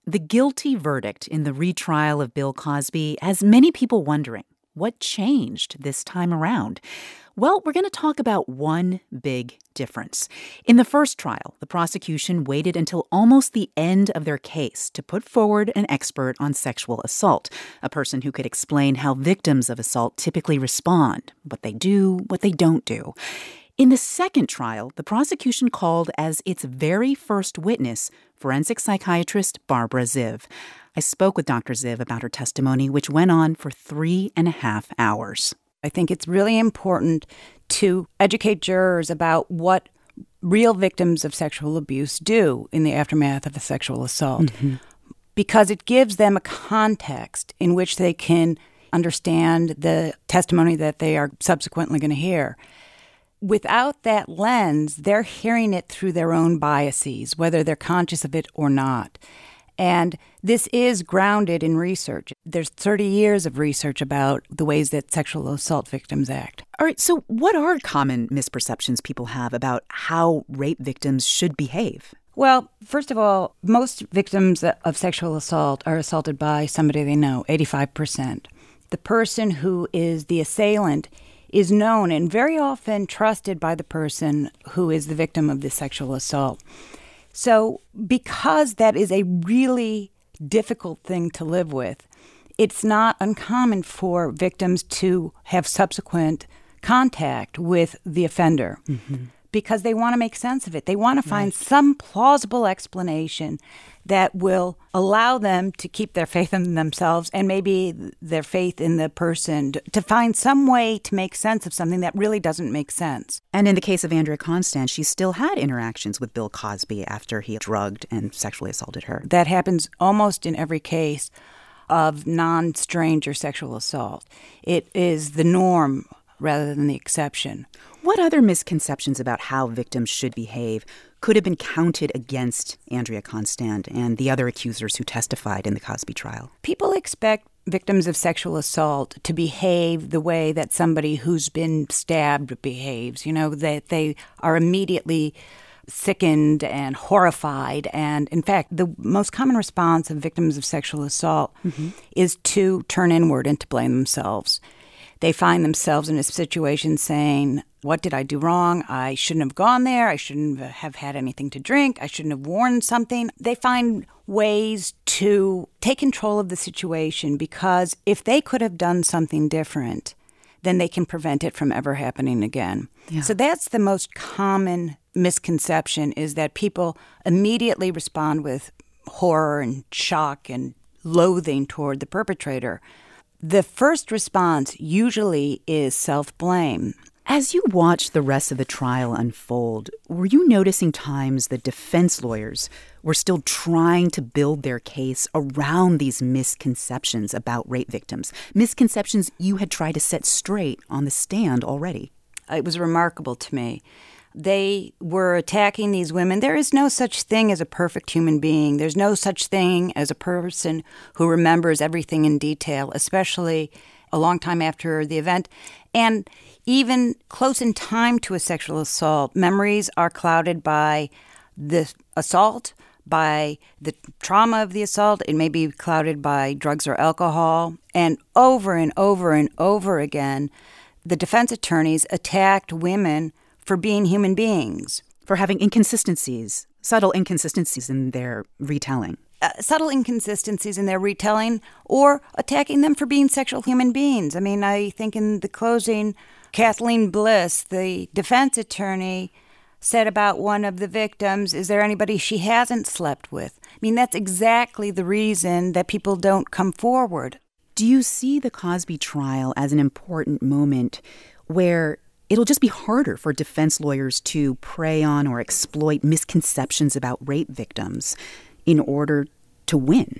The guilty verdict in the retrial of Bill Cosby has many people wondering, what changed this time around? Well, we're going to talk about one big difference. In the first trial, the prosecution waited until almost the end of their case to put forward an expert on sexual assault, a person who could explain how victims of assault typically respond, what they do, what they don't do. In the second trial, the prosecution called as its very first witness forensic psychiatrist Barbara Ziv. I spoke with Dr. Ziv about her testimony, which went on for 3.5 hours. I think it's really important to educate jurors about what real victims of sexual abuse do in the aftermath of a sexual assault, because it gives them a context in which they can understand the testimony that they are subsequently going to hear. Without that lens, they're hearing it through their own biases, whether they're conscious of it or not. And this is grounded in research. There's 30 years of research about the ways that sexual assault victims act. All right, so what are common misperceptions people have about how rape victims should behave? Well, first of all, most victims of sexual assault are assaulted by somebody they know, 85%. The person who is the assailant is known and very often trusted by the person who is the victim of the sexual assault. So because that is a really difficult thing to live with, it's not uncommon for victims to have subsequent contact with the offender because they want to make sense of it. They want to find some plausible explanation that will allow them to keep their faith in themselves and maybe their faith in the person, to find some way to make sense of something that really doesn't make sense. And in the case of Andrea Constand, she still had interactions with Bill Cosby after he drugged and sexually assaulted her. That happens almost in every case of non-stranger sexual assault. It is the norm rather than the exception. What other misconceptions about how victims should behave could have been counted against Andrea Constand and the other accusers who testified in the Cosby trial? People expect victims of sexual assault to behave the way that somebody who's been stabbed behaves, that they are immediately sickened and horrified. And in fact, the most common response of victims of sexual assault is to turn inward and to blame themselves. They find themselves in a situation saying, what did I do wrong? I shouldn't have gone there. I shouldn't have had anything to drink. I shouldn't have worn something. They find ways to take control of the situation because if they could have done something different, then they can prevent it from ever happening again. Yeah. So that's the most common misconception, is that people immediately respond with horror and shock and loathing toward the perpetrator. The first response usually is self-blame. As you watched the rest of the trial unfold, were you noticing times that defense lawyers were still trying to build their case around these misconceptions about rape victims, misconceptions you had tried to set straight on the stand already? It was remarkable to me. They were attacking these women. There is no such thing as a perfect human being. There's no such thing as a person who remembers everything in detail, especially a long time after the event. And even close in time to a sexual assault, memories are clouded by the assault, by the trauma of the assault. It may be clouded by drugs or alcohol. And over and over again, the defense attorneys attacked women for being human beings. For having subtle inconsistencies in their retelling. Subtle inconsistencies in their retelling, or attacking them for being sexual human beings. I mean, I think in the closing, Kathleen Bliss, the defense attorney, said about one of the victims, is there anybody she hasn't slept with? I mean, that's exactly the reason that people don't come forward. Do you see the Cosby trial as an important moment where it'll just be harder for defense lawyers to prey on or exploit misconceptions about rape victims in order to win?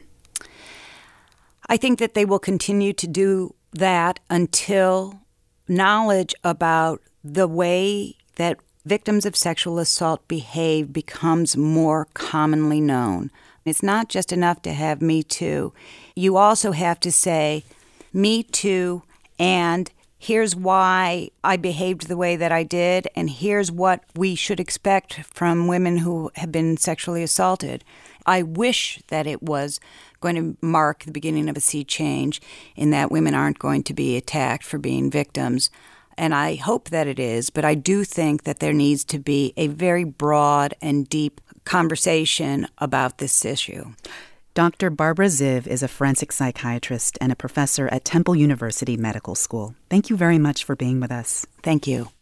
I think that they will continue to do that until knowledge about the way that victims of sexual assault behave becomes more commonly known. It's not just enough to have Me Too. You also have to say, Me Too, and here's why I behaved the way that I did, and here's what we should expect from women who have been sexually assaulted. I wish that it was going to mark the beginning of a sea change in that women aren't going to be attacked for being victims. And I hope that it is, but I do think that there needs to be a very broad and deep conversation about this issue. Dr. Barbara Ziv is a forensic psychiatrist and a professor at Temple University Medical School. Thank you very much for being with us. Thank you.